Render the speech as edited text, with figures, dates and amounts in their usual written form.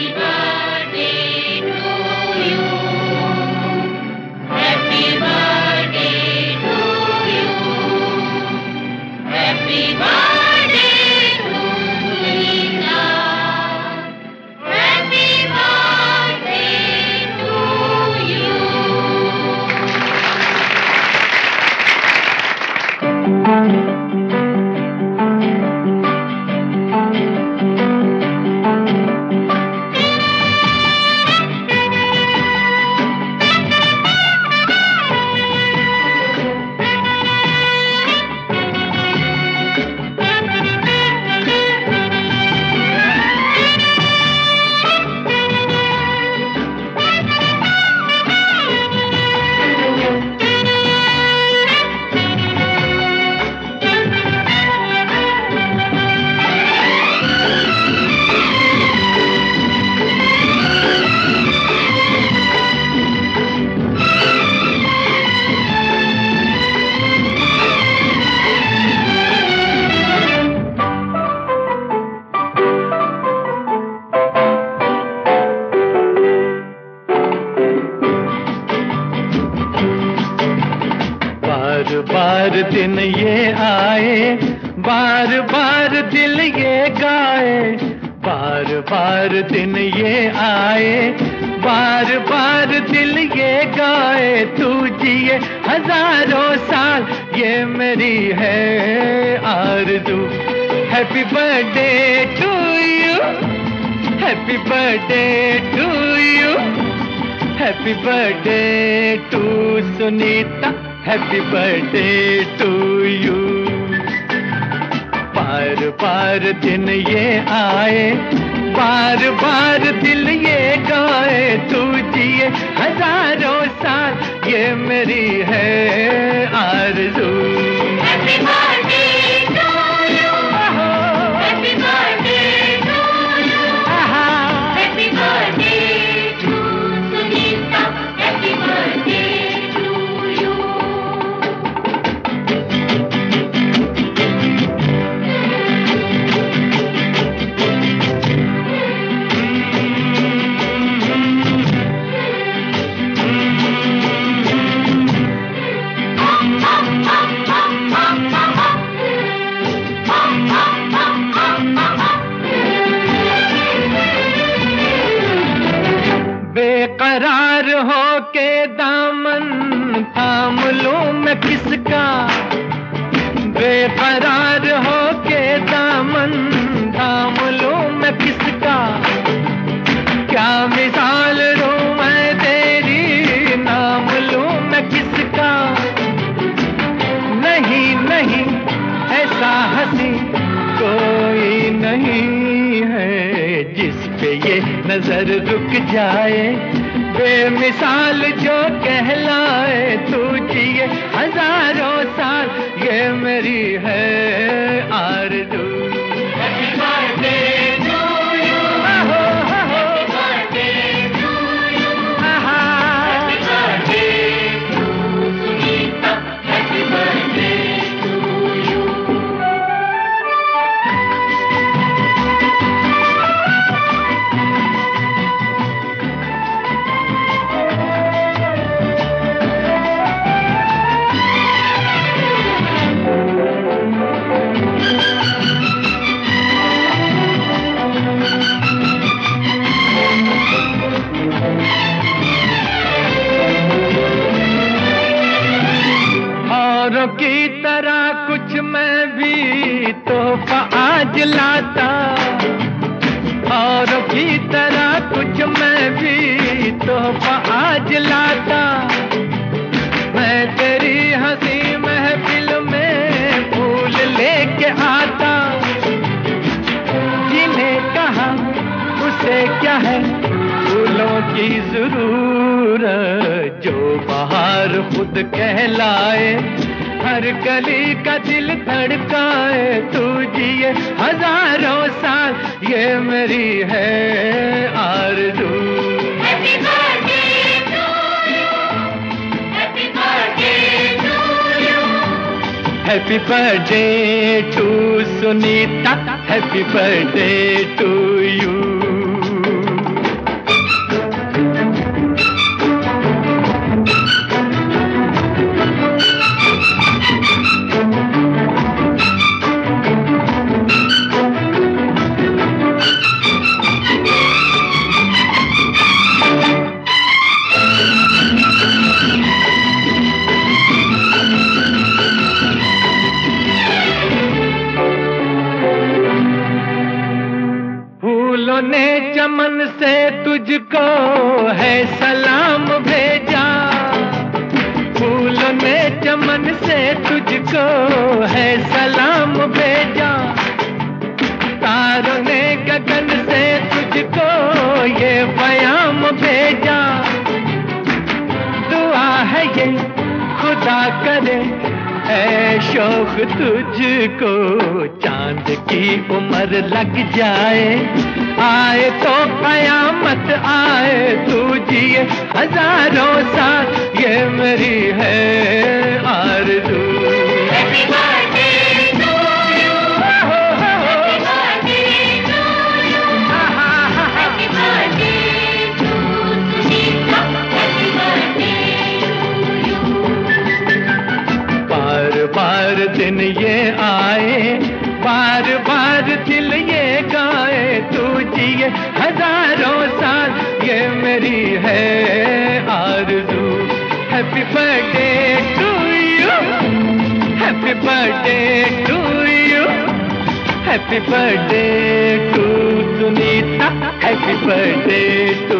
बार दिन ये आए, बार बार दिल ये गाए, बार बार दिन ये आए, बार बार दिल ये गाए। तू जिए हजारों साल ये मेरी है आरज़ू। Happy birthday to you, happy birthday to you, happy birthday to Sunita, happy birthday to you. बार बार दिन ये आए, बार बार दिल ये गाए। तू जिए हजारों साल ये मेरी है आरज़ू। Happy birthday to you, happy birthday to you, happy birthday to Sunita, happy birthday to you. बेकरार हो के दामन थाम लूं मैं किसका, बेकरार हो के दामन थाम लूं मैं किसका। क्या मिसाल दूं मैं तेरी, नाम लूं मैं किसका। नहीं नहीं ऐसा हंसी कोई नहीं है जिस पे ये नजर रुक जाए, बेमिसाल जो कहलाए। तू जिए हजारों साल ये मेरी है आरज़ू। Happy birthday to you, happy birthday to you, happy birthday to Sunita, happy birthday to you. औरों की तरह कुछ मैं भी तोहफा आज लाता, औरों की तरह कुछ मैं भी तोहफा आज लाता। मैं तेरी हंसी महफिल में फूल लेके आता। जिन्हें कहा उसे क्या है फूलों की जरूरत, जो बाहर खुद कहलाए, हर गली का दिल धड़काए। तू जिए हजारों साल ये मेरी है आरज़ू। Happy birthday to you, happy birthday to you, happy birthday to Sunita, happy birthday to you. फूलों ने चमन से तुझको है सलाम भेजा, फूलों ने चमन से तुझको है सलाम भेजा, तारों ने गगन से तुझको ये बयाम भेजा। दुआ है ये खुदा करे ऐ शौक तुझको चांद की उम्र लग जाए, आए तो कयामत आए, तू जिए हजारों साल, ये मेरी है आरज़ू। Happy birthday to you. Happy birthday to you. Happy birthday to Sunita. Happy birthday to you. बार बार दिन ये आए, बार बार दिल ये गाए, तू जिए हजारों साल, ये मेरी है आरज़ू। Happy birthday to you, happy birthday to you, happy birthday to Sunita, happy birthday